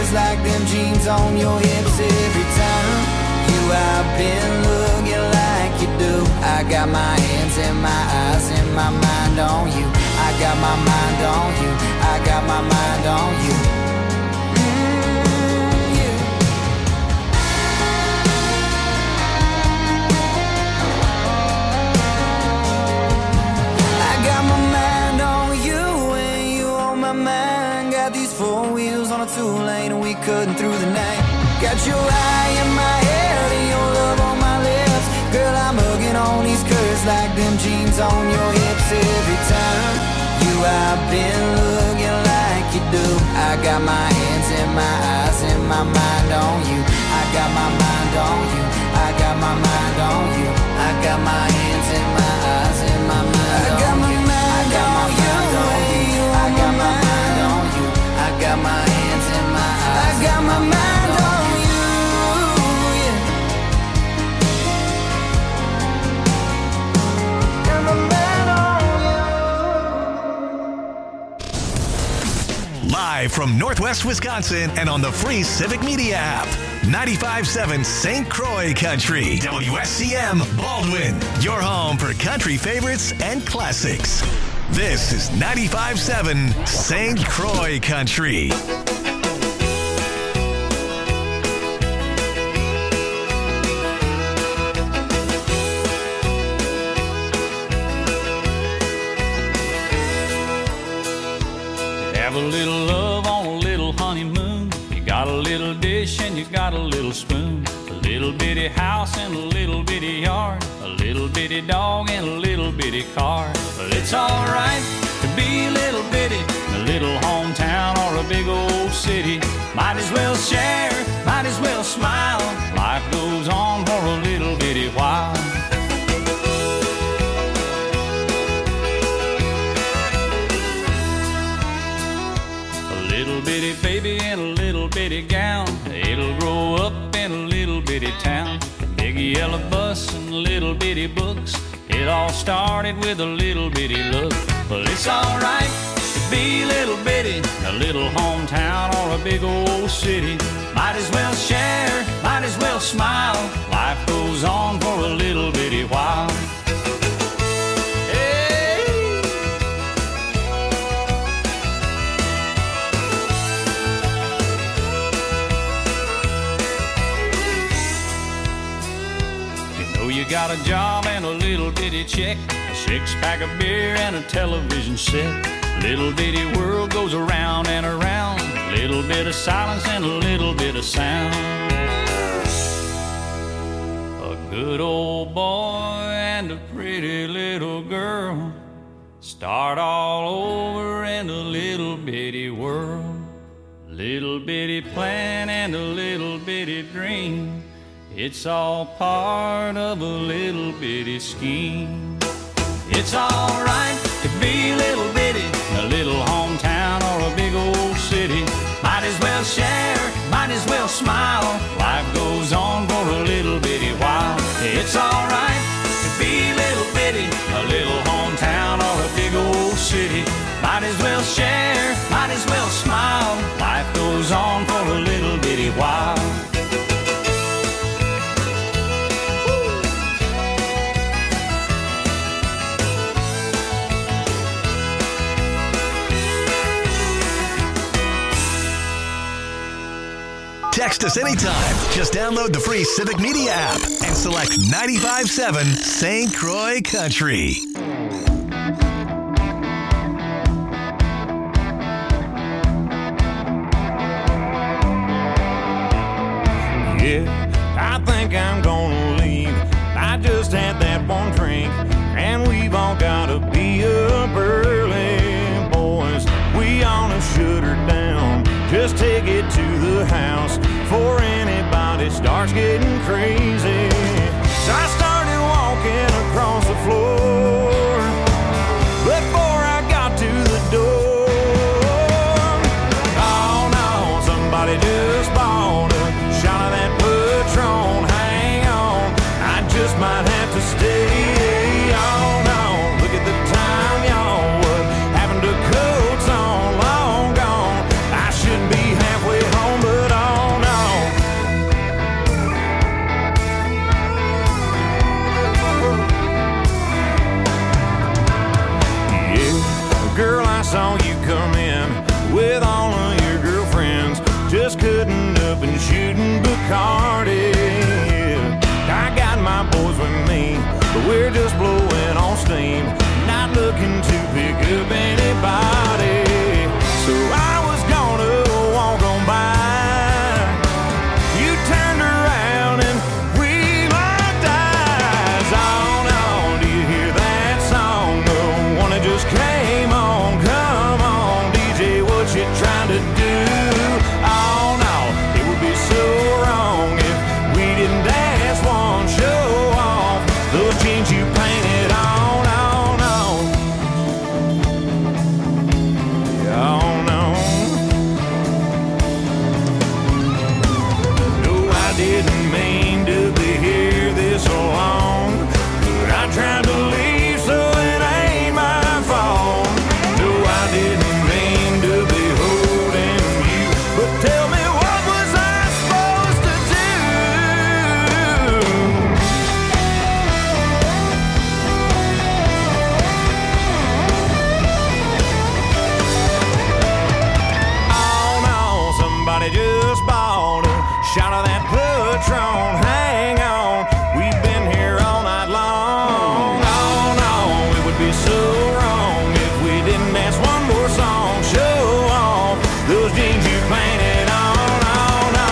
curves like them jeans on your hips. Every time you I've been looking like you do. I got my hands and my eyes and my mind on you. I got my mind on you. I got my mind on you. I got my mind on you and you on my mind. Got these four wheels on a two-lane and we cutting through the night. Got your eye in my head and your love on my lips. Girl, I'm hugging on these curves like them jeans on your hips. Every time you I've been looking like you do. I got my hands and my eyes and my mind on you. I got my mind on you. I got my mind on you. I got my hands and my eyes and my mind on you. I got my mind on you. I got my mind on you. I got my hands and my eyes. I got my mind on you. Yeah. Got my mind on you. Live from Northwest Wisconsin and on the free Civic Media app. 95.7 St. Croix Country. WSCM Baldwin. Your home for country favorites and classics. This is 95.7 St. Croix Country. Have a little love on a little honeymoon. You got a little dish and you got a little spoon. A little bitty house and a little bitty yard. A little bitty dog and a little bitty car. Well, it's alright to be a little bitty in a little hometown or a big old city. Might as well share, might as well smile. Life goes on for a little bitty while. Little bitty baby in a little bitty gown. It'll grow up in a little bitty town. Big yellow bus and little bitty books. It all started with a little bitty look. Well, it's alright to be a little bitty in a little hometown or a big old city. Might as well share, might as well smile. Life goes on for a little bitty while. You got a job and a little bitty check, a six-pack of beer and a television set. Little bitty world goes around and around. Little bit of silence and a little bit of sound. A good old boy and a pretty little girl start all over in a little bitty world. Little bitty plan and a little bitty dream. It's all part of a little bitty scheme. It's alright to be a little bitty in a little hometown or a big old city. Might as well share, might as well smile. Life goes on for a little bitty while. It's alright to be a little bitty in a little hometown or a big old city. Might as well share, might as well smile. Life goes on for a little bitty while. Text us anytime. Just download the free Civic Media app and select 95.7 St. Croix Country. Yeah, I think I'm gonna leave. I just had that one drink, and we've all gotta be up early, boys. We ought to shut her down. Just take it to the house before anybody starts getting crazy. So I started walking across the floor before I got to the door. Oh no, somebody just bought a shot of that Patron. Hang on, I just might have to stay. Oh no, look at the time, y'all. What happened to coats on long gone? I should be halfway home, but with all of your girlfriends, just cutting up and shooting Bacardi. I got my boys with me, but we're just blowing on steam, not looking to pick up anybody. So I was gonna walk on by, you turned around and we locked eyes. On, do you hear that song? The one that just came on. Come on, DJ, what you trying to do? Oh no, it would be so wrong if we didn't dance one, show off those jeans you painted on. Didn't mean to be here this long, but I tried to leave, so it ain't my fault. No, I didn't mean to be holding you, but tell me, what was I supposed to do? Oh no, somebody just bought a shot of that Patron, hang on, we've been here all night long. Oh no, it would be so wrong if we didn't dance one more song, show off those jeans you painted on. Oh no,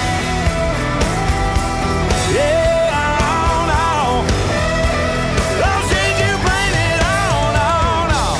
yeah, oh no, those jeans you painted on. Oh no.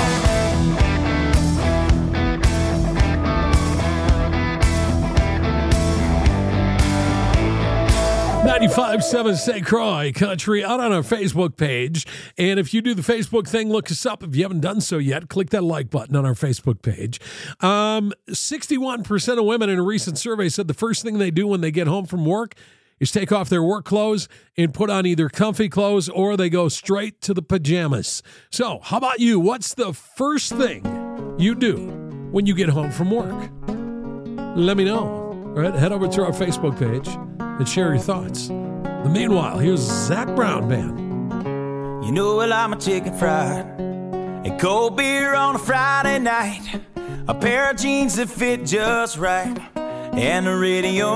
95.7 St. Croix Country out on our Facebook page. And if you do the Facebook thing, look us up. If you haven't done so yet, click that like button on our Facebook page. 61% of women in a recent survey said the first thing they do when they get home from work is take off their work clothes and put on either comfy clothes or they go straight to the pajamas. So how about you? What's the first thing you do when you get home from work? Let me know. All right, head over to our Facebook page and share your thoughts. Meanwhile, here's Zach Brown Band. You know I like my chicken fried and cold beer on a Friday night, a pair of jeans that fit just right, and the radio.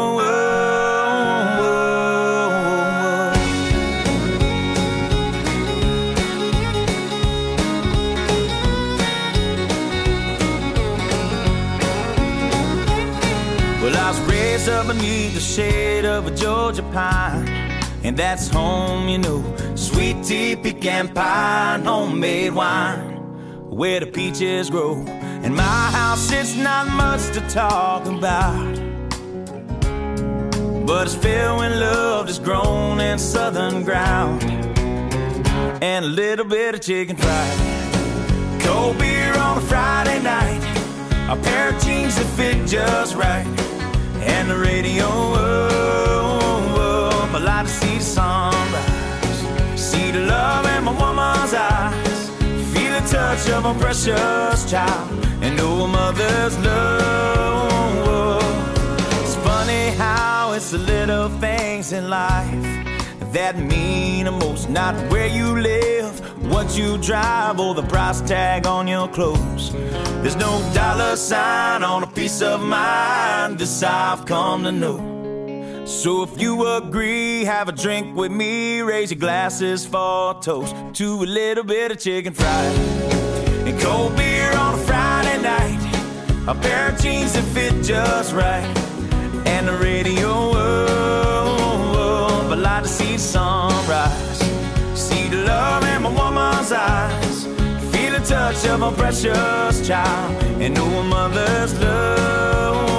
Well, I was raised up beneath the shade of a Georgia pine, and that's home, you know, sweet tea, pecan pie, and homemade wine, where the peaches grow. In my house, it's not much to talk about, but it's filled when love is grown in southern ground, and a little bit of chicken fried, cold beer on a Friday night, a pair of jeans that fit just right, and the radio. I like to see the sunrise, see the love in my woman's eyes, feel the touch of a precious child, and know a mother's love. It's funny how it's the little things in life that mean the most, not where you live, what you drive, or the price tag on your clothes. There's no dollar sign on a piece of mind, this I've come to know. So if you agree, have a drink with me, raise your glasses for a toast to a little bit of chicken fried and cold beer on a Friday night, a pair of jeans that fit just right, and the radio. I like to see the sunrise, see the love in my woman's eyes, feel the touch of a precious child, and know a mother's love.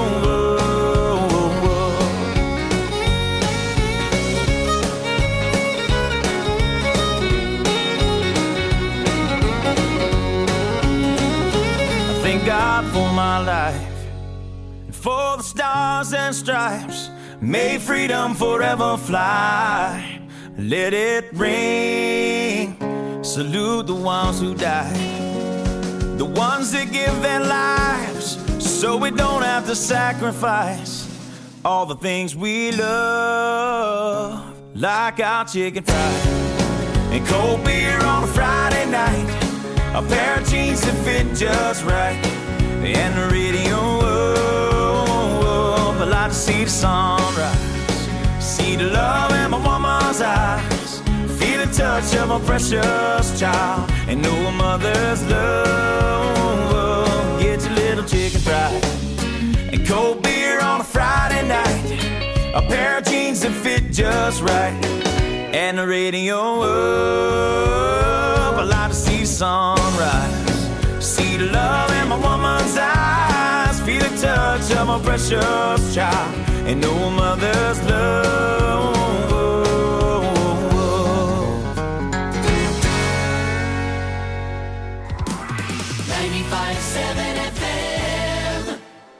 Thank God for my life, and for the stars and stripes. May freedom forever fly. Let it ring. Salute the ones who died, the ones that give their lives so we don't have to sacrifice all the things we love, like our chicken fried and cold beer on a Friday night, a pair of jeans that fit just right, and the radio. like to see the sunrise, see the love in my woman's eyes, feel the touch of my precious child, and know a mother's love. Get your little chicken fried and cold beer on a Friday night, a pair of jeans that fit just right, and the radio up. I like to see the sunrise, see the love in my woman's eyes, feel the touch of my precious child, and know a mother's love. 95.7 FM.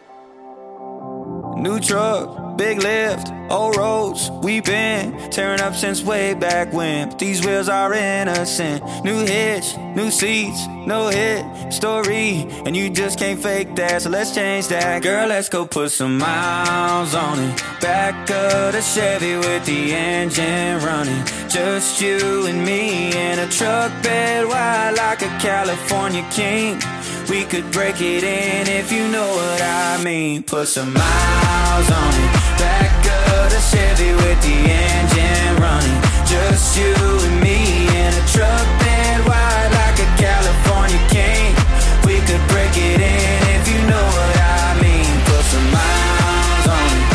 New truck, big lift, old roads, we've been tearing up since way back when, but these wheels are innocent. New hitch, new seats, no hit story, and you just can't fake that, so let's change that. Girl, let's go put some miles on it, back of the Chevy with the engine running, just you and me in a truck bed wide like a California king. We could break it in if you know what I mean. Put some miles on it, back of the Chevy with the engine running, just you and me in a truck bed wide like a California king. We could break it in if you know what I mean. Put some miles on it,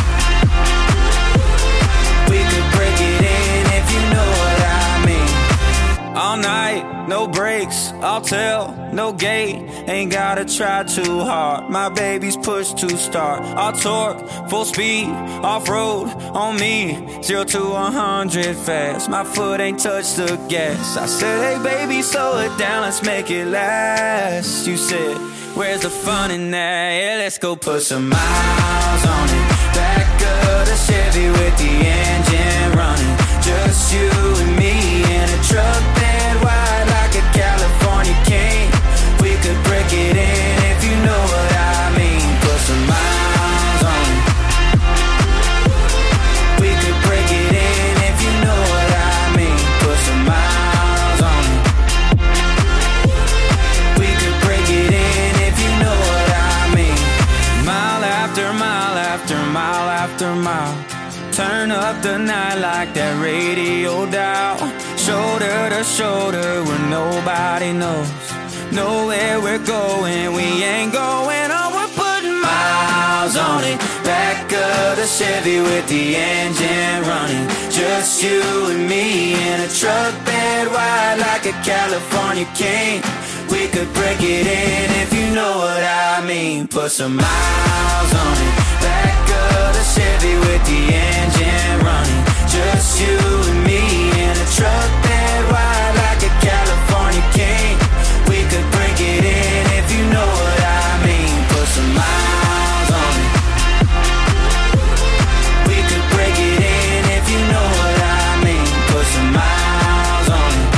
we could break it in if you know what I mean. All night, no brakes, I'll tell, no gate, ain't gotta try too hard. My baby's push to start. All torque, full speed, off-road on me, 0 to 100 fast. My foot ain't touched the gas. I said, hey baby, slow it down, let's make it last. You said, where's the fun in that? Yeah, let's go put some miles on it, back of the Chevy with the engine running, just you and me in a truck bed wide like a California king. We could break it in if you know what I mean. Put some miles on it, we could break it in if you know what I mean. Put some miles on it, we could break it in if you know what I mean. Mile after mile after mile after mile, turn up the night like that radio dial, shoulder to shoulder where nobody knows, know where we're going, we ain't going on, we're putting miles on it, back of the Chevy with the engine running, just you and me in a truck bed wide like a California king. We could break it in if you know what I mean. Put some miles on it, back of the Chevy with the engine running, just you and me in a truck bed wide like a California king. We could break it in if you know what I mean. Put some miles on it, we could break it in if you know what I mean. Put some miles on it,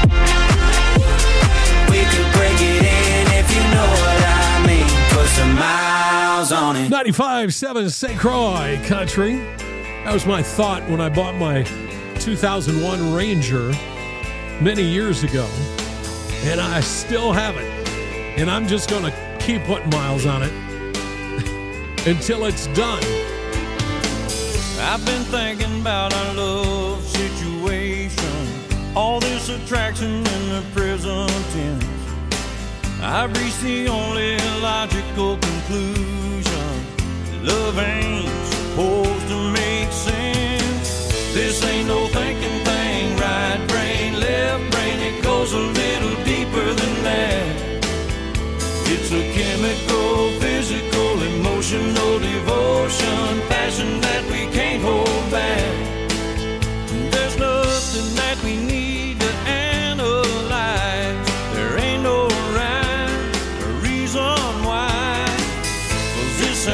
we could break it in if you know what I mean. Put some miles on it. 95.7 St. Croix Country. That was my thought when I bought my 2001 Ranger many years ago, and I still have it, and I'm just going to keep putting miles on it until it's done. I've been thinking about our love situation, all this attraction in the present tense. I've reached the only logical conclusion: love ain't supposed to make sense. This ain't no thinking thing, right brain, left brain, it goes a little deeper than that. It's a chemical, physical, emotional devotion, passion that we can't hold back. There's nothing that we need to analyze. There ain't no rhyme or reason why. 'Cause this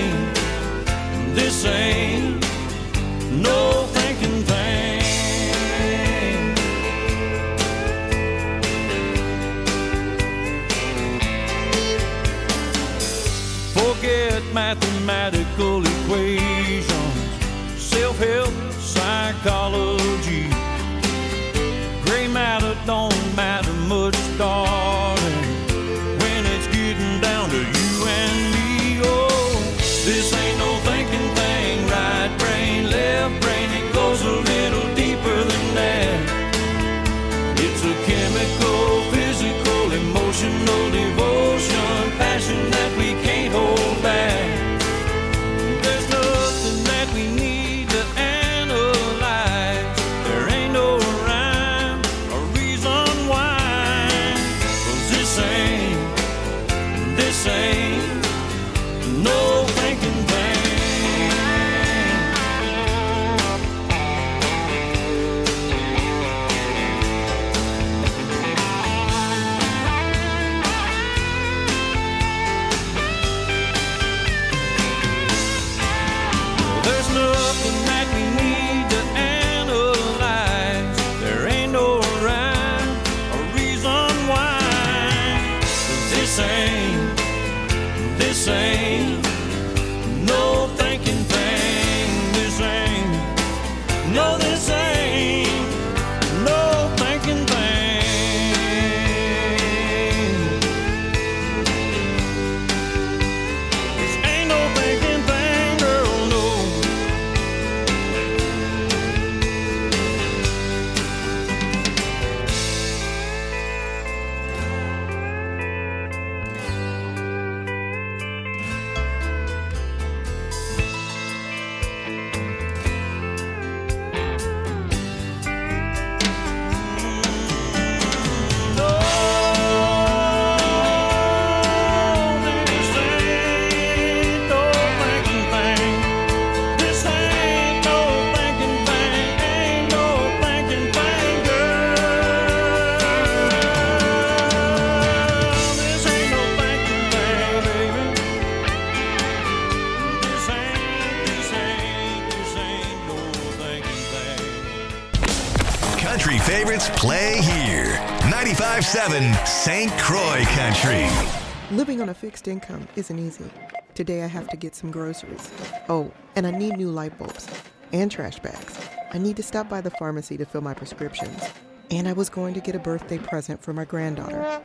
ain't no thinking thing. Forget mathematical equations, self-help, psychology. Gray matter don't matter much, darling, when it's getting down to you and me. Oh, this ain't no thinking thing. favorites play here. 95.7 St. Croix Country. Living on a fixed income isn't easy. Today I have to get some groceries. Oh, and I need new light bulbs and trash bags. I need to stop by the pharmacy to fill my prescriptions. And I was going to get a birthday present for my granddaughter.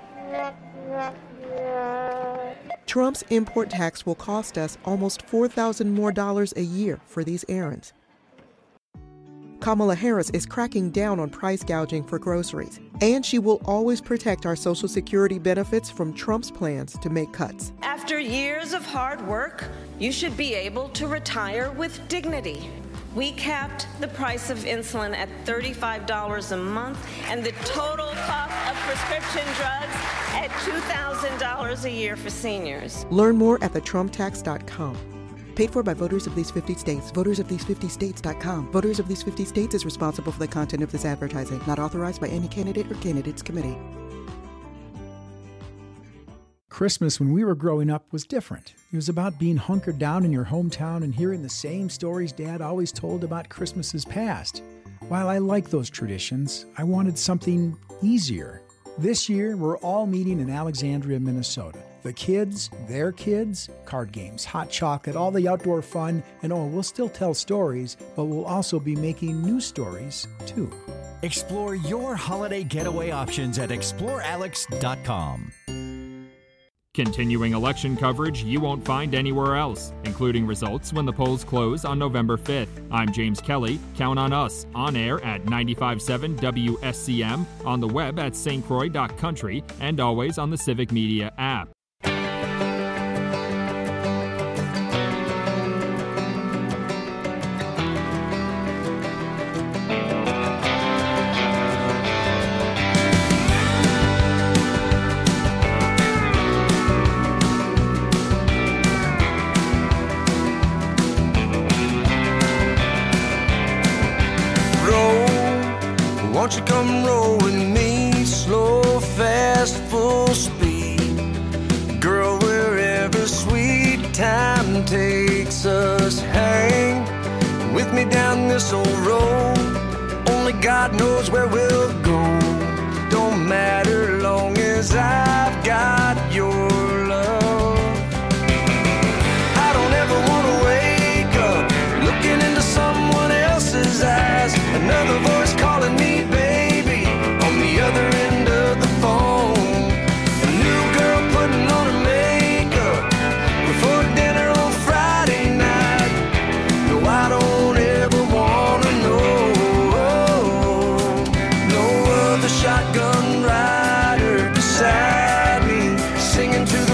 Trump's import tax will cost us almost $4,000 more a year for these errands. Kamala Harris is cracking down on price gouging for groceries, and she will always protect our Social Security benefits from Trump's plans to make cuts. After years of hard work, you should be able to retire with dignity. We capped the price of insulin at $35 a month and the total cost of prescription drugs at $2,000 a year for seniors. Learn more at thetrumptax.com. Paid for by voters of these 50 states. VotersOfThese50States.com. Voters of these 50 states is responsible for the content of this advertising. Not authorized by any candidate or candidates committee. Christmas when we were growing up was different. It was about being hunkered down in your hometown and hearing the same stories Dad always told about Christmases past. While I like those traditions, I wanted something easier. This year, we're all meeting in Alexandria, Minnesota. The kids, their kids, card games, hot chocolate, all the outdoor fun, and we'll still tell stories, but we'll also be making new stories, too. Explore your holiday getaway options at explorealex.com. Continuing election coverage you won't find anywhere else, including results when the polls close on November 5th. I'm James Kelly. Count on us, on air at 95.7 WSCM, on the web at stcroix.country, and always on the Civic Media app. Won't you come roll with me, slow, fast, full speed? Girl, wherever sweet time takes us, hang with me down this old road. Only God knows where we'll go. Don't matter long as I've got your love. I don't ever want to wake up looking into someone else's eyes. Another voice calling me baby on the other end of the phone. A new girl putting on her makeup before dinner on Friday night. No, I don't ever want to know. No other shotgun rider beside me, singing to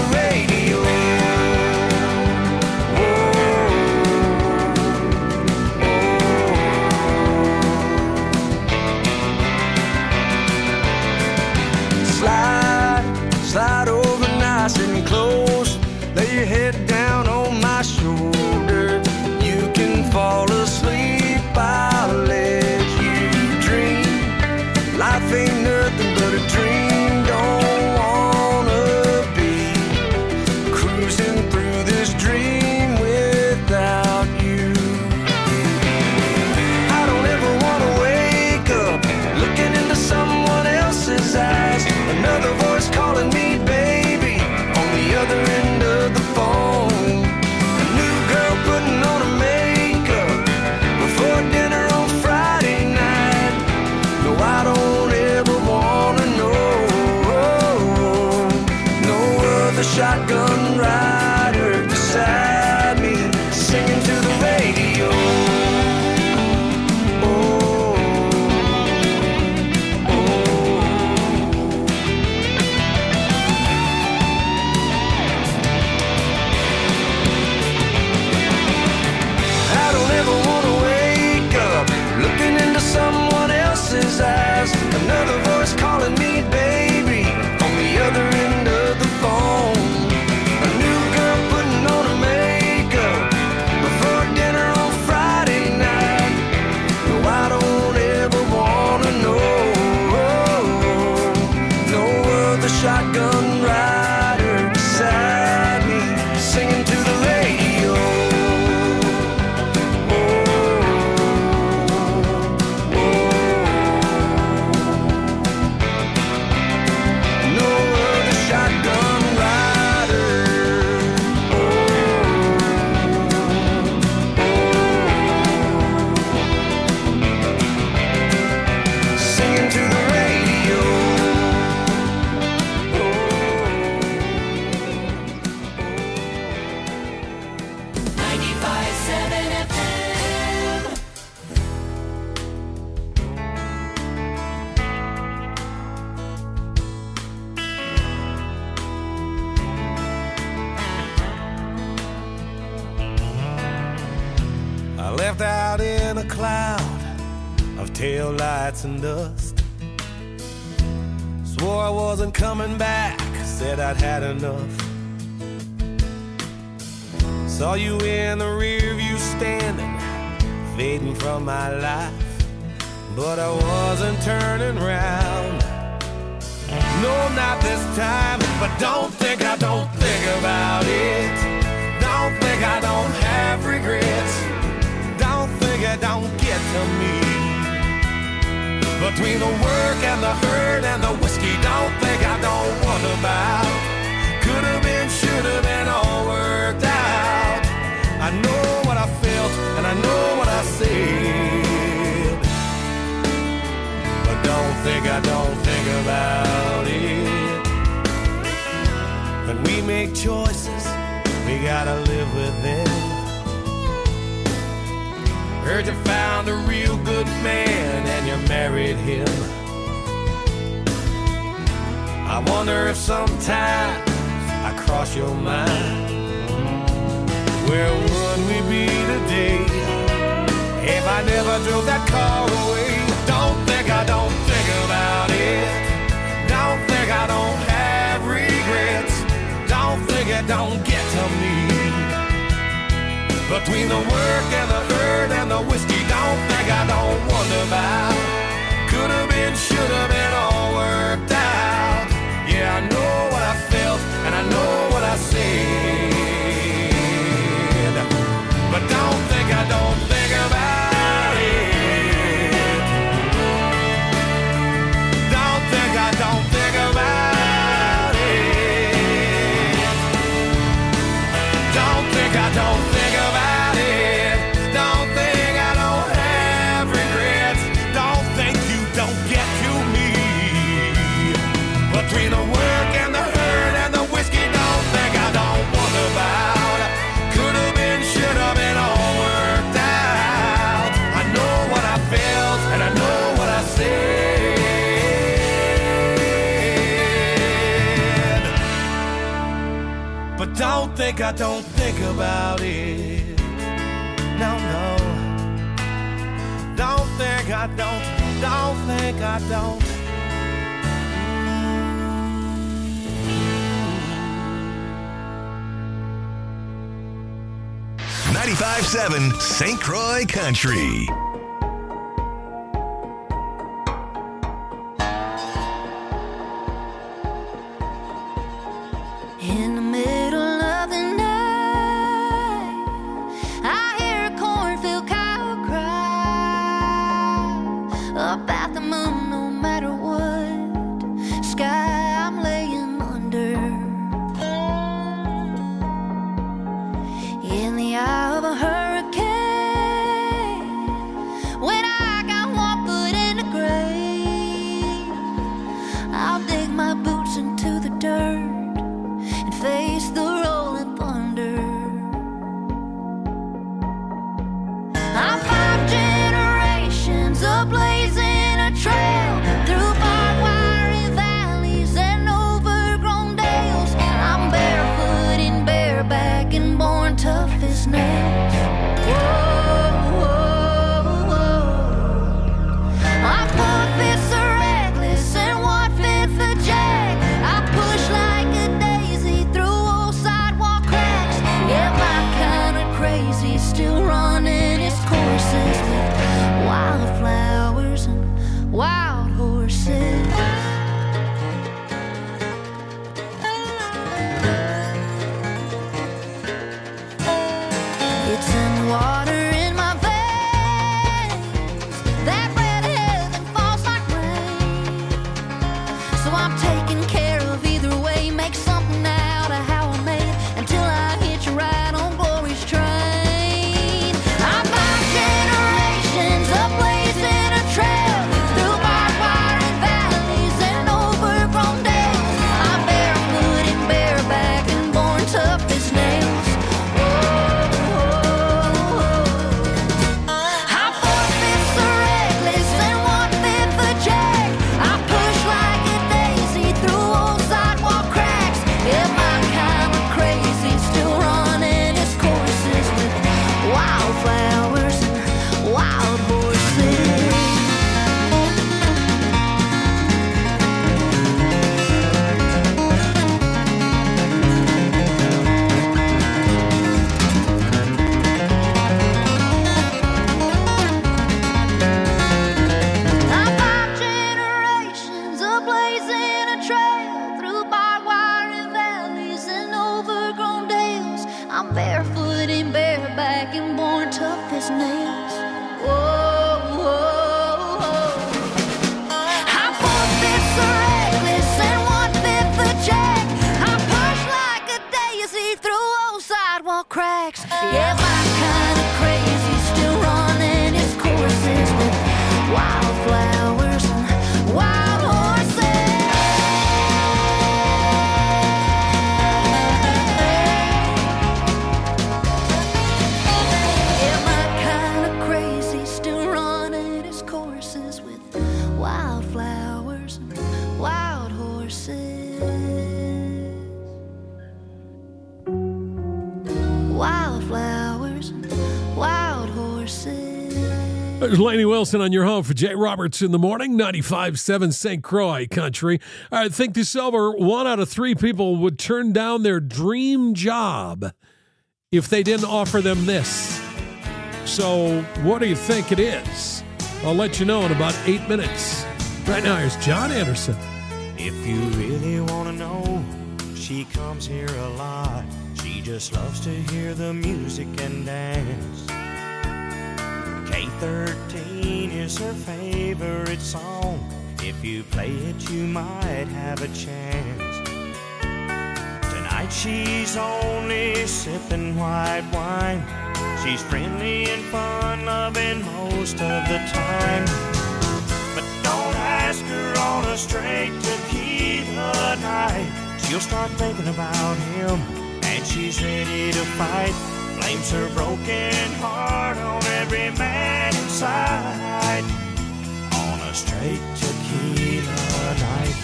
left out in a cloud of taillights and dust. Swore I wasn't coming back, said I'd had enough. Saw you in the rear view standing, fading from my life, but I wasn't turning round. No, not this time, but don't think I don't think about it. Don't think I don't have regrets. Don't think it don't get to me. Between the work and the hurt and the whiskey, don't think I don't wonder about. Could have been, should have been, all worked out. I know what I felt and I know what I said, but don't think I don't think about it. When we make choices, we gotta live with them. Heard you found a real good man and you married him. I wonder if sometimes I cross your mind. Where would we be today if I never drove that car away? Don't think I don't think about it. Don't think I don't have regrets. Don't think it don't get to me. Between the work and the hurt and the whiskey, don't think I don't wonder about. Could have been, should have been, all worked out. Yeah, I know what I felt and I know what I said, but don't think I don't think about it. Don't think I don't think about it. Don't think I don't think about it. Don't think I don't have regrets. Don't think you don't get to me. Between the work and the hurt and the whiskey, don't think I don't wonder about. Could have been, should have been, all worked out. I know what I felt and I know what I said, but don't think I don't think about it. No, no. Don't think I don't think I don't. 95.7 St. Croix Country. In the middle of the night, I hear a cornfield cow cry about the moon, no matter what sky I'm laying under. In the eye of a hurricane, when I got one foot in the grave, I'll dig my boots into the dirt and face the rolling thunder. I'm 5 generations of blazing a trail through barbed wire valleys and overgrown dales. I'm barefoot and bareback and born tough as nails. Whoa, whoa, whoa. My 4 fists are reckless and 1/5 a jack. I push like a daisy through old sidewalk cracks. Yeah, my kind of crazy, still running its courses with wildflowers and wild horses. It's in the water in my veins, that red heaven falls like rain. So I'm taking care of either way, make something out of how I made until I hit you right on glory's train. I'm 5 generations of blazing a trail through barbed wire and valleys and overgrown dales. I'm barefoot and bareback and born tough as nails. Whoa, whoa, black and born tough as nails. Whoa, whoa, whoa. I'm 4/5 reckless and 1/5 the jack. I push like a daisy through old sidewalk cracks. Yeah, my kind of crazy, still running its courses with wildflowers and wild horses. Yeah, my kind of crazy, still running its courses with wildflowers and wild horses. Wildflowers and wild horses. There's Lainey Wilson on your home for Jay Roberts in the morning, 95.7 St. Croix Country. All right, think this over. 1 out of 3 people would turn down their dream job if they didn't offer them this. So what do you think it is? I'll let you know in about 8 minutes. Right now, here's John Anderson. If you really want to know, she comes here a lot. She just loves to hear the music and dance. K13 is her favorite song. If you play it, you might have a chance. Tonight she's only sipping white wine. She's friendly and fun-loving most of the time. But don't ask her on a straight tequila night. She'll start thinking about him, and she's ready to fight. Blames her broken heart on every man inside. On a straight tequila night.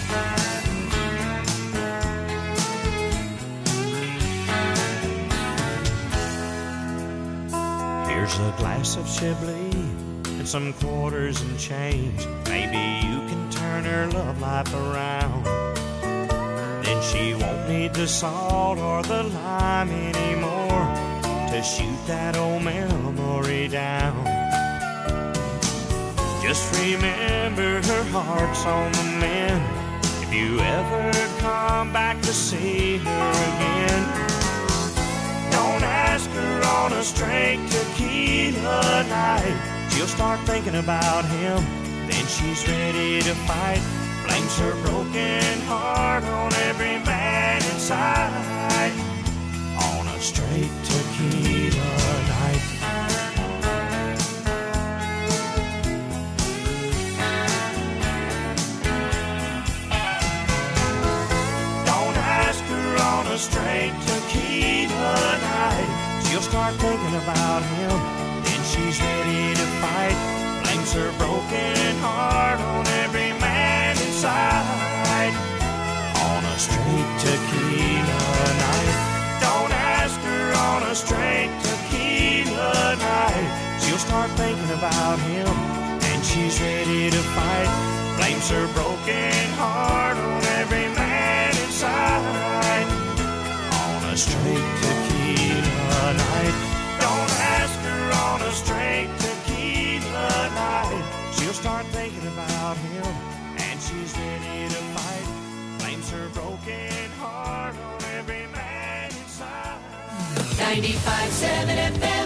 Here's a glass of Chablis and some quarters and change. Maybe you can turn her love life around. Then she won't need the salt or the lime anymore to shoot that old memory down. Just remember her heart's on the mend. If you ever come back to see her again, don't ask her on a straight tequila night. She'll start thinking about him, then she's ready to fight. Blames her broken heart on every man inside. On a straight tequila night. Don't ask her on a straight tequila night. She'll start thinking about him, then she's ready to fight. Blames her broken heart on every man inside. On a straight tequila night. Don't ask her on a straight tequila night. She'll start thinking about him, and she's ready to fight. Blames her broken heart on every man inside. On a straight tequila night. Don't ask her on a straight tequila night. She'll start thinking about him, and she's ready to fight. Blames her broken heart on every man inside. 95.7 FM.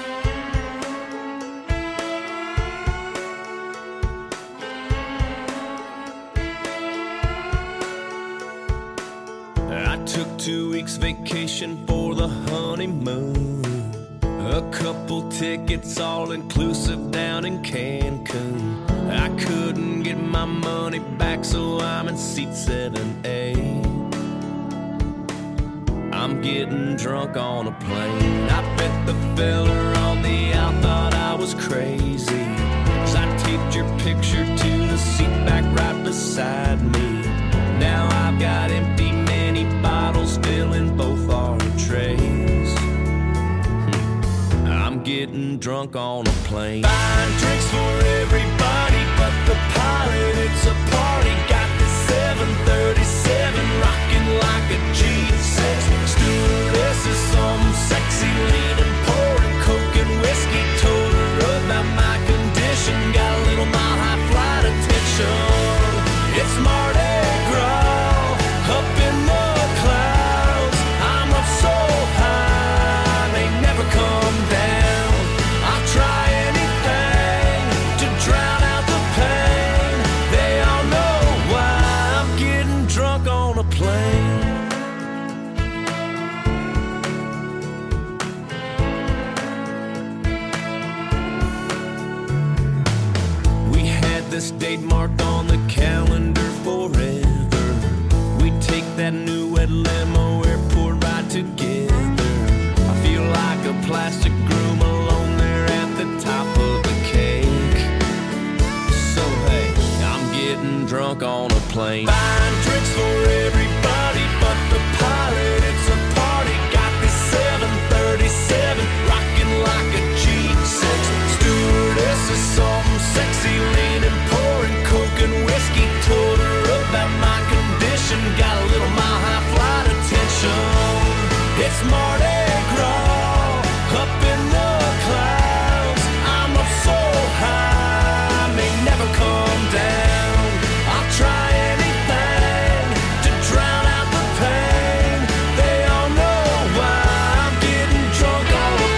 I took 2 weeks vacation for the honeymoon. A couple tickets all inclusive down in Cancun. I couldn't get my money back, so I'm in seat 7A. I'm getting drunk on a plane. I bet the fella on the out thought I was crazy, 'cause I taped your picture to the seat back right beside me. Now I've got empty mini bottles filling both our trays. I'm getting drunk on a plane. Buying drinks for everybody but the pilot. It's a party. Got the 737 rocking like a G6. Stewardess is some sexy leaning, pouring coke and whiskey. Told her about my condition. Got a little mile high flight attention. It's Mardi Gras up in the clouds. I'm up so high they never come down. postpaid marked on the calendar forever. We take that new red limo airport ride together. I feel like a plastic groom alone there at the top of the cake. So hey, I'm getting drunk on a plane. Buying drinks for everybody but the pilot. It's a party. Got this 737 rocking like a G6. Stewardess is something sexy, leaning, pouring coke and whiskey. Told her about my condition. Got a little mile high flight attention. It's Mardi Gras up in the clouds. I'm up so high, I may never come down. I'll try anything to drown out the pain. They all know why I'm getting drunk on a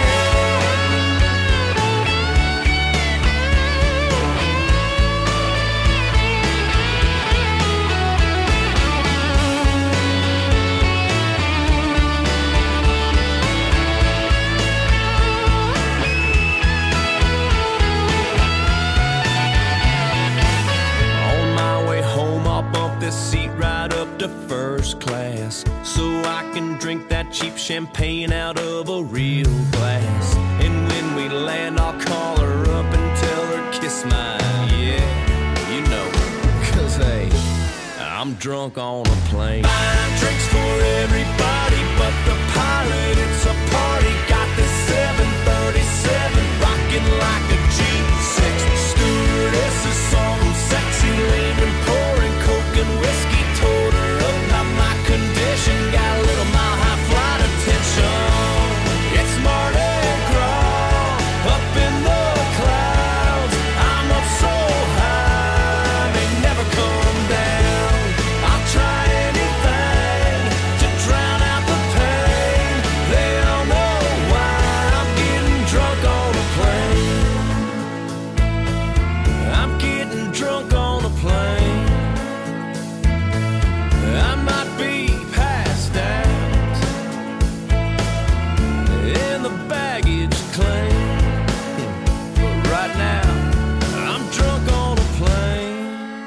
this seat right up to first class, so I can drink that cheap champagne out of a real glass. And when we land, I'll call her up and tell her kiss my, yeah, you know, 'cause hey, I'm drunk on a plane. Buying drinks for everybody but the pilot. It's a party. Got this 737 rocking like a G6. Stewardess is something sexy, leaning, pouring coke and whiskey. Told her about my condition. Got a little mile high flight attention. It's Mardi Gras up in the clouds. I'm up so high, I may never come down. I'll try anything to drown out the pain. They all know why I'm getting drunk on a plane. I'm getting drunk on a plane. I might be passed out in the baggage claim, but right now I'm drunk on a plane.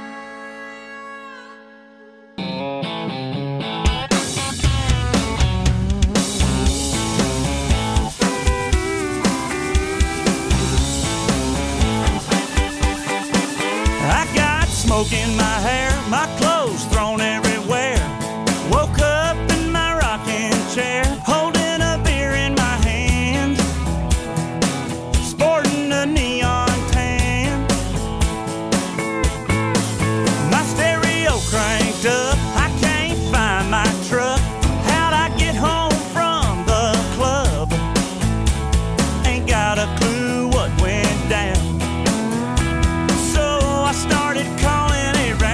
I got smoke in my hair, my clothes thrown everywhere. Woke up in my rocking chair, holding a beer in my hand, sporting a neon tan. My stereo cranked up, I can't find my truck. How'd I get home from the club? Ain't got a clue what went down. So I started calling around.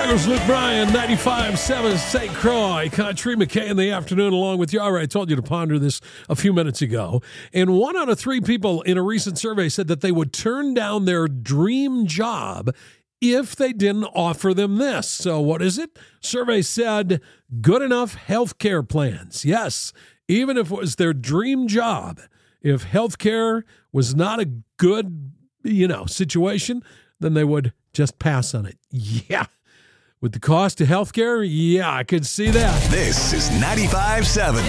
There goes Luke Bryan, 95.7 St. Croix Country. McKay in the afternoon along with you. All right, I told you to ponder this a few minutes ago. And 1 out of 3 people in a recent survey said that they would turn down their dream job if they didn't offer them this. So what is it? Survey said good enough health care plans. Yes, even if it was their dream job, if health care was not a good, situation, then they would just pass on it. Yeah. With the cost of health care, yeah, I could see that. This is 95.7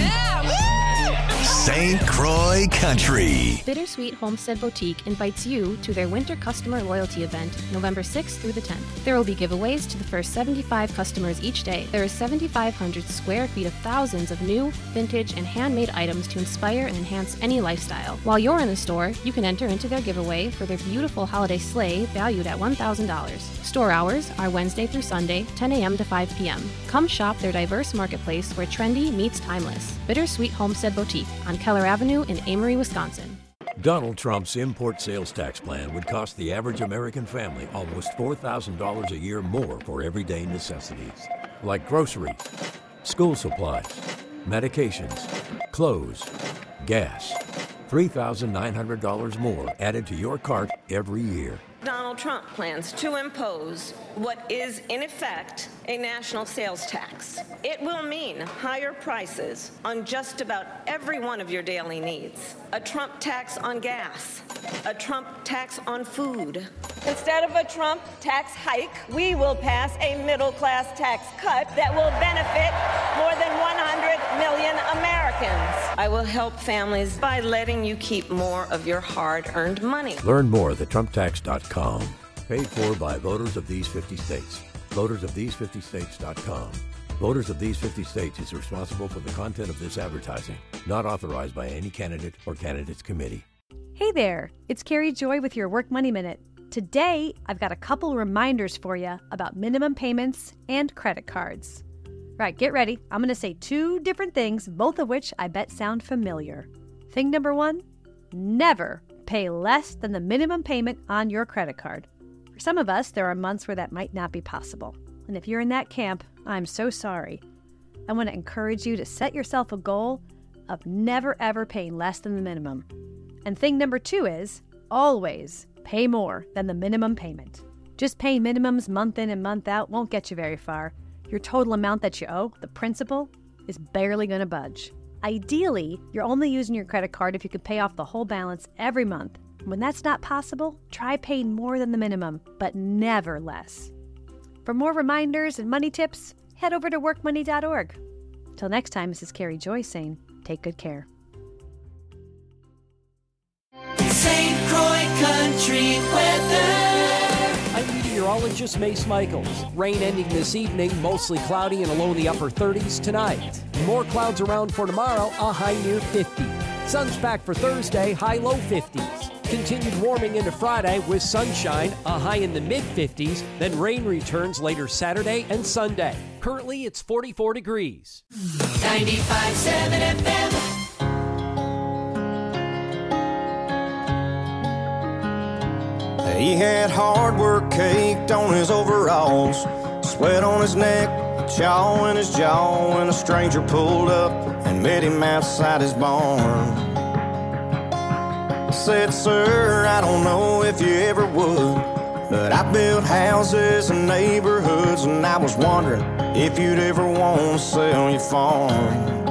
St. Croix Country. Bittersweet Homestead Boutique invites you to their winter customer loyalty event, November 6th through the 10th. There will be giveaways to the first 75 customers each day. There is 7,500 square feet of thousands of new, vintage, and handmade items to inspire and enhance any lifestyle. While you're in the store, you can enter into their giveaway for their beautiful holiday sleigh valued at $1,000. Store hours are Wednesday through Sunday, 10 a.m. to 5 p.m. Come shop their diverse marketplace where trendy meets timeless. Bittersweet Homestead Boutique on Keller Avenue in Amory, Wisconsin. Donald Trump's import sales tax plan would cost the average American family almost $4,000 a year more for everyday necessities, like groceries, school supplies, medications, clothes, gas. $3,900 more added to your cart every year. Donald Trump plans to impose what is, in effect, a national sales tax. It will mean higher prices on just about every one of your daily needs. A Trump tax on gas, a Trump tax on food. Instead of a Trump tax hike, we will pass a middle-class tax cut that will benefit more than 100 million Americans. I will help families by letting you keep more of your hard-earned money. Learn more at TrumpTax.com. Paid for by voters of these 50 states. VotersOfThese50States.com. Voters of these 50 states is responsible for the content of this advertising. Not authorized by any candidate or candidates committee. Hey there, it's Carrie Joy with your Work Money Minute. Today, I've got a couple reminders for you about minimum payments and credit cards. Right, get ready. I'm going to say 2 different things, both of which I bet sound familiar. Thing number 1, never pay less than the minimum payment on your credit card. For some of us, there are months where that might not be possible. And if you're in that camp, I'm so sorry. I want to encourage you to set yourself a goal of never ever paying less than the minimum. And thing number 2 is always pay more than the minimum payment. Just paying minimums month in and month out won't get you very far. Your total amount that you owe, the principal, is barely going to budge. Ideally, you're only using your credit card if you can pay off the whole balance every month. When that's not possible, try paying more than the minimum, but never less. For more reminders and money tips, head over to workmoney.org. Till next time, this is Carrie Joy saying, take good care. St. Croix Country weather. I'm meteorologist Mace Michaels. Rain ending this evening, mostly cloudy and a low in the upper 30s tonight. More clouds around for tomorrow, a high near 50. Sun's back for Thursday, high low 50s. Continued warming into Friday with sunshine, a high in the mid-50s. Then rain returns later Saturday and Sunday. Currently, it's 44 degrees. 95.7 FM. He had hard work caked on his overalls, sweat on his neck, chaw in his jaw, when a stranger pulled up and met him outside his barn. Said, sir, I don't know if you ever would, but I built houses and neighborhoods, and I was wondering if you'd ever want to sell your farm.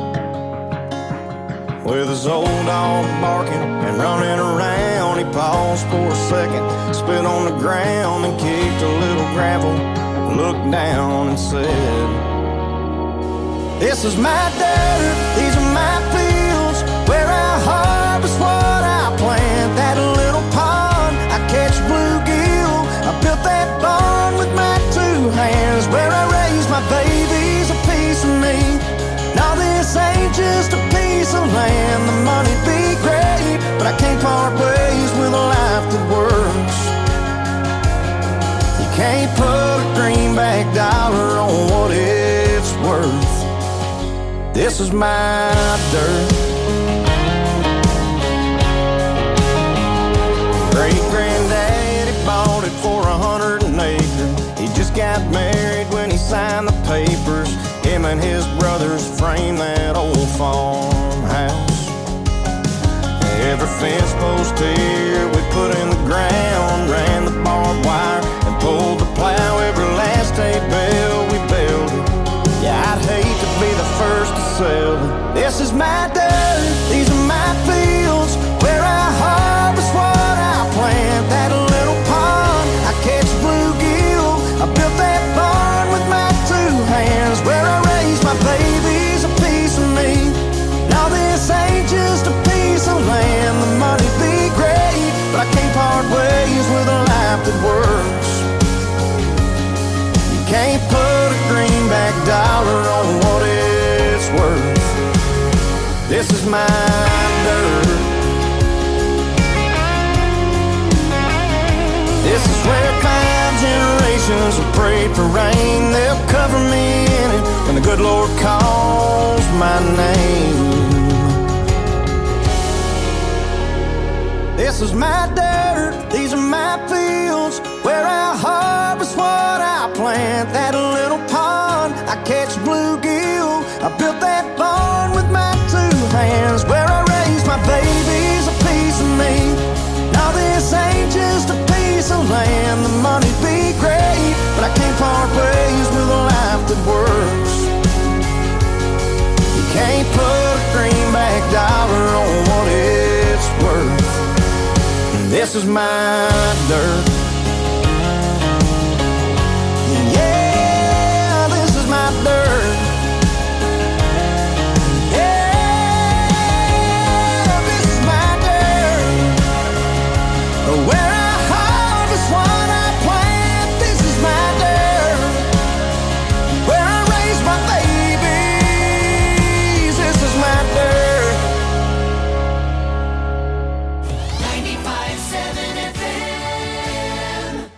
With his old dog barking and running around, he paused for a second, spit on the ground and kicked a little gravel, looked down and said, this is my dirt, these are my fields, where I harvest what I plant. That little pond, I catch bluegill, I built that barn with my 2 hands, where I raise my babies, a piece of me. Now this ain't just a piece of land, the money'd be great, but I can't part ways with a life that works. You can't put a greenback dollar on what it's worth. This is my dirt. Great granddaddy bought it for 100 an acre. He just got married when papers. Him and his brothers framed that old farmhouse. Every fence post here we put in the ground, ran the barbed wire and pulled the plow. Every last hay bale we bailed it. Yeah, I'd hate to be the first to sell it. This is my dirt, these are my fields, where I harvest what I plant. That little pond, I catch bluegill. I built that barn with my two hands, where I raise my babies, a piece of me. Now this ain't just a piece of land. The money be great, but I can't part ways with a life that works. You can't put a greenback dollar on what it's worth. This is my dirt. This is where 5 generations have prayed for rain. They'll cover me in it when the good Lord calls my name. This is my dirt, these are my fields, where I harvest what I plant. That little pond, I catch bluegill. I built that barn with my two hands, where I raise my babies, a piece of me. Now this ain't just a piece of land. The money be great, but I can't part ways with a life that works. You can't put a greenback dollar on what it's worth. This is my dirt. Yeah, this is my dirt. Yeah, this is my dirt. Where I harvest what I plant. This is my dirt. Where I raise my babies. This is my dirt. 95.7 FM.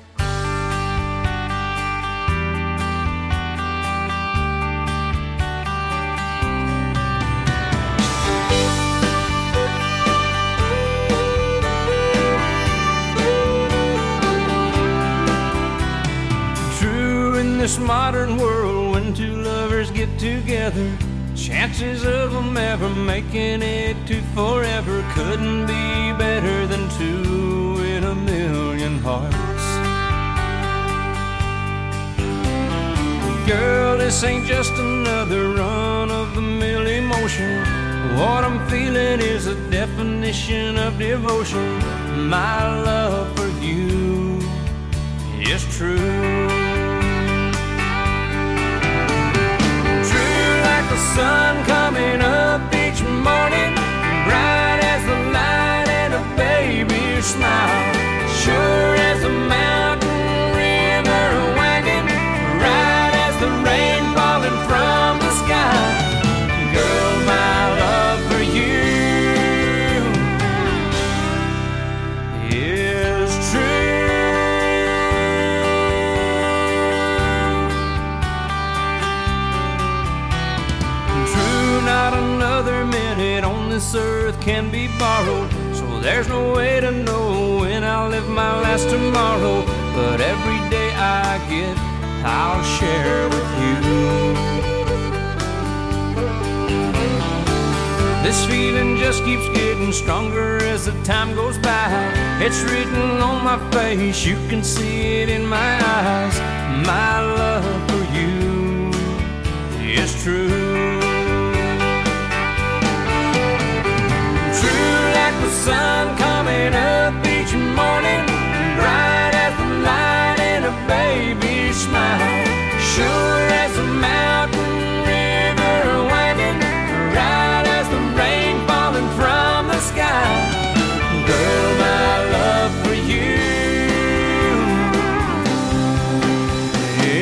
True, in this modern world, when two lovers get together, chances of them ever making it to forever couldn't be better than 2 in a million hearts. Girl, this ain't just another run-of-the-mill emotion. What I'm feeling is a definition of devotion. My love for you is true. True like the sun coming up each morning, bright as the light in a baby's smile, sure as a mountain river wagging, right as the rain falling from the sky. Girl, my love for you is true. True, not another minute on this earth can be borrowed, so there's no way to know when I'll live my last tomorrow. But every day I get, I'll share with you. This feeling just keeps getting stronger as the time goes by. It's written on my face, you can see it in my eyes. My love for you is true. True like the sun coming up each morning, bright as the light in a baby's smile, sure as a mountain river winding, right as the rain falling from the sky. Girl, my love for you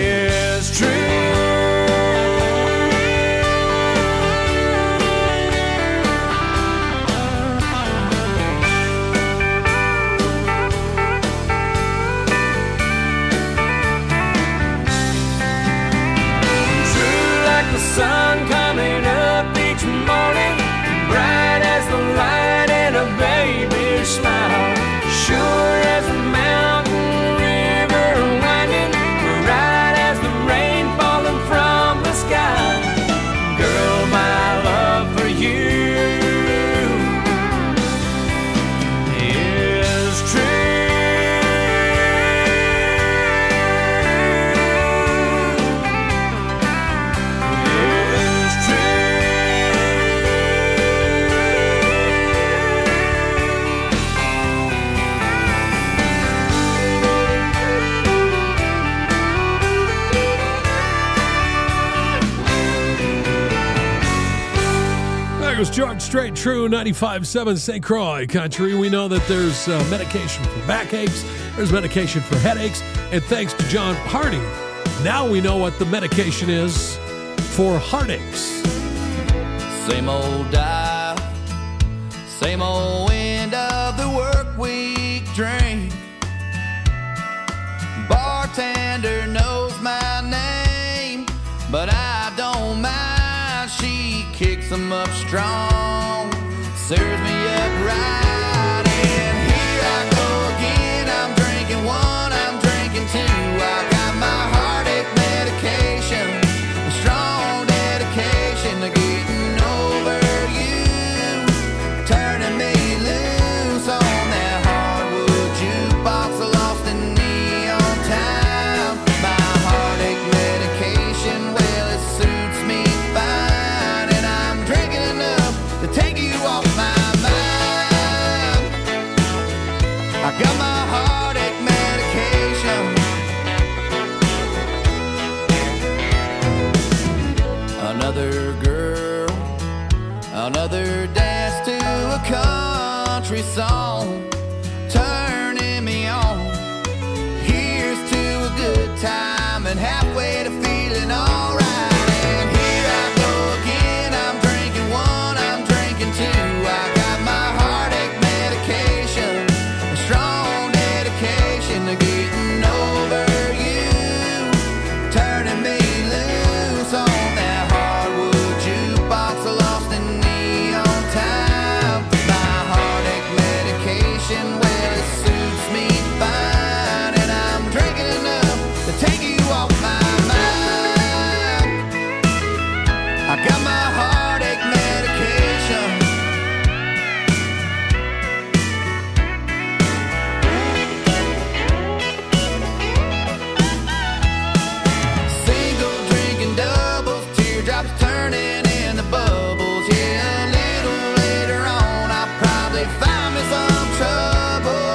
There's George Strait, True 95.7 St. Croix Country. We know that there's medication for backaches, there's medication for headaches, and thanks to John Hardy, now we know what the medication is for heartaches. Same old dive, same old end of the work week drink. Bartender knows my name, but I don't mind. She kicks them up strong, serves me up right, and here I go again. I'm drinking one, I'm drinking two. I got my heartache medication, a strong dedication to getting over you, turning me loose on that hardwood jukebox, lost in neon time. My heartache medication, well, it suits me fine, and I'm drinking enough to take you off my mind. I got my heartache medication. Another girl, another dance to a country song, turning me on. Here's to a good time and halfway to feeling alright. And here I go again. I'm drinking one, I'm drinking two. I got my heartache medication, a strong dedication to getting over you, turning me loose on that hardwood jukebox, lost in neon time. My heartache medication, well, it suits me fine, and I'm drinking enough to take you off my mind. I got my heartache medication. Single drinking doubles, teardrops turning into bubbles. Yeah, a little later on, I'll probably find me some trouble.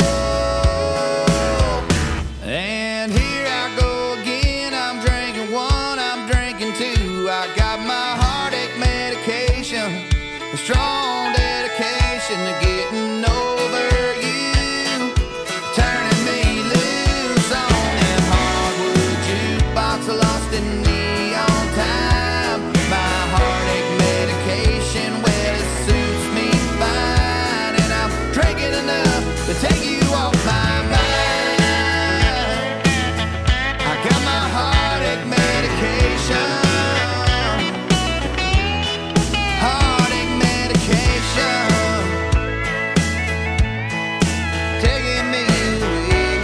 And here I go again. I'm drinking one, I'm drinking two. I got my heartache medication, a strong dedication to getting over you, turning me loose on that hardwood jukebox, lost in neon time. My heartache medication, well, it suits me fine, and I'm drinking enough to take you off my mind. I got my heartache medication, heartache medication, taking me away.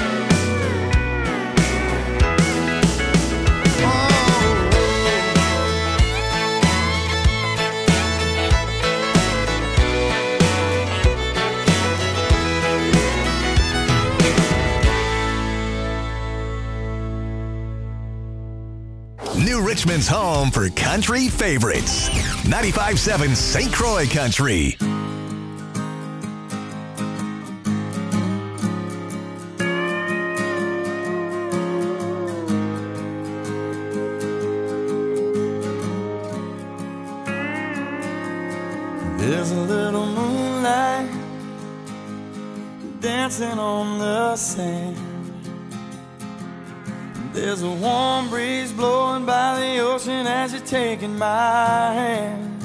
New Richmond's home for country favorites. 95.7 St. Croix Country. There's a little moonlight dancing on the sand. There's a warm breeze blowing by the ocean as you're taking my hand.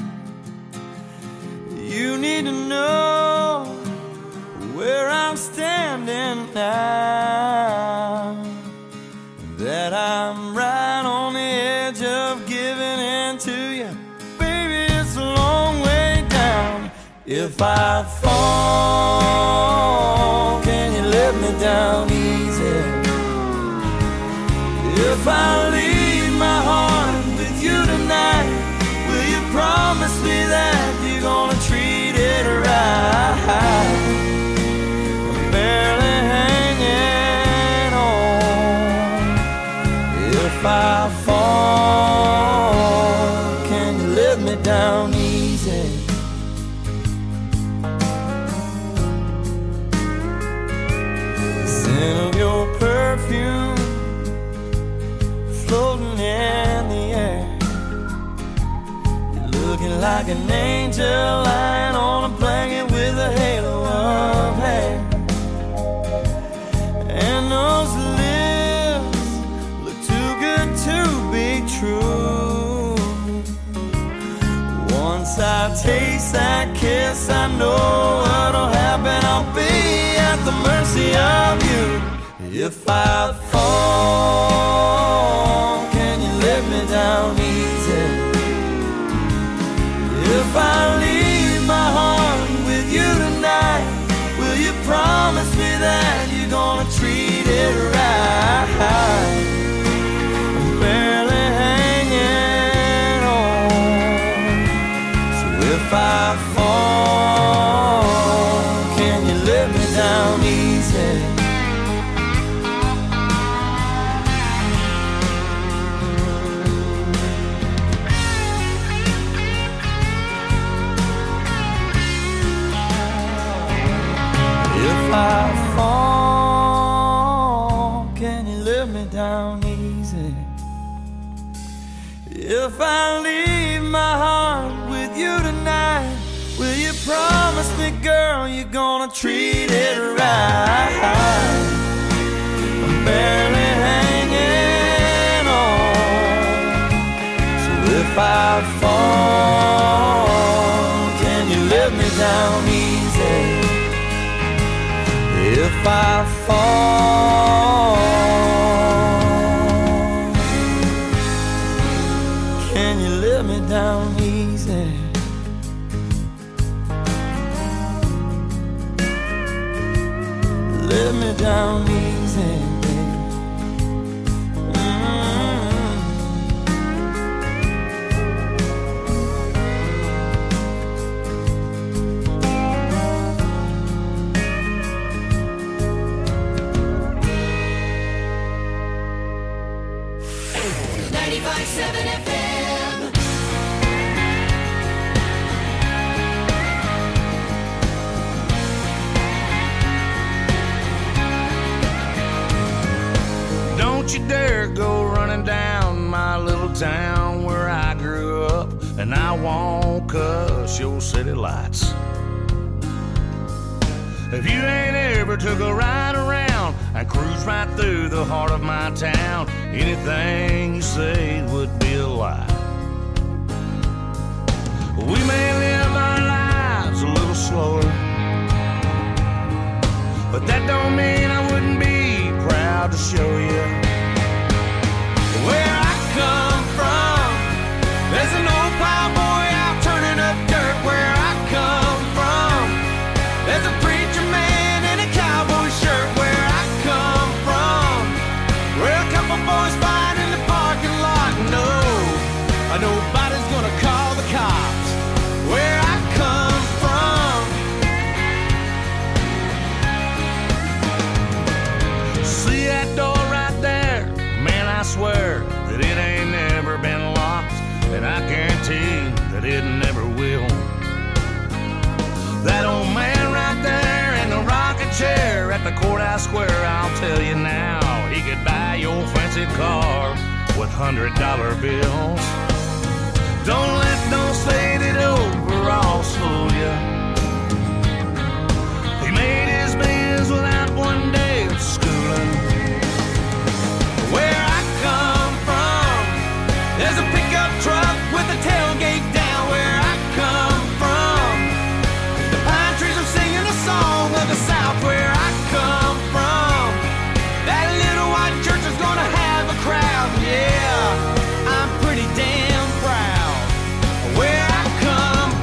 You need to know where I'm standing now, that I'm right on the edge of giving in to you. Baby, it's a long way down. If I fall, can you let me down easy? If I leave my heart with you tonight, will you promise me that you're gonna treat it right? I'm barely hanging on. If I fall, can you let me down easy? The scent of your perfume floating in the air, you're looking like an angel lying on a blanket with a halo of hair. And those lips look too good to be true. Once I taste that kiss, I know what'll happen. I'll be at the mercy of you. If I fall, can you let me down easy? If I leave my heart with you tonight, will you promise me that you're gonna treat it right? I'm barely hanging on. So if I fall, can you let me down easy? If I fall, can you let me down easy? If I leave my heart with you tonight, will you promise me, girl, you're gonna treat it right? I'm barely hanging on. So if I fall, can you let me down easy? If I fall, can you let me down easy? Let me down easy, babe. Don't you dare go running down my little town where I grew up, and I won't cuss your city lights. If you ain't ever took a ride around and cruised right through the heart of my town, anything you say would be a lie. We may live our lives a little slower, but that don't mean I wouldn't be proud to show you where I come from. There's an old plowboy out turning up dirt where I come from. There's a preacher man in a cowboy shirt where I come from. Where a couple boys fight in the parking lot. No, nobody's gonna call the cops where I come from. See that door right there? Man, I swear that it ain't never been locked, and I guarantee that it never will. That old man right there in the rocking chair at the courthouse square, I'll tell you now, he could buy your fancy car with $100 bills. Don't let those faded overalls fool you. He made his bills without one day of schooling. Where I come from, there's a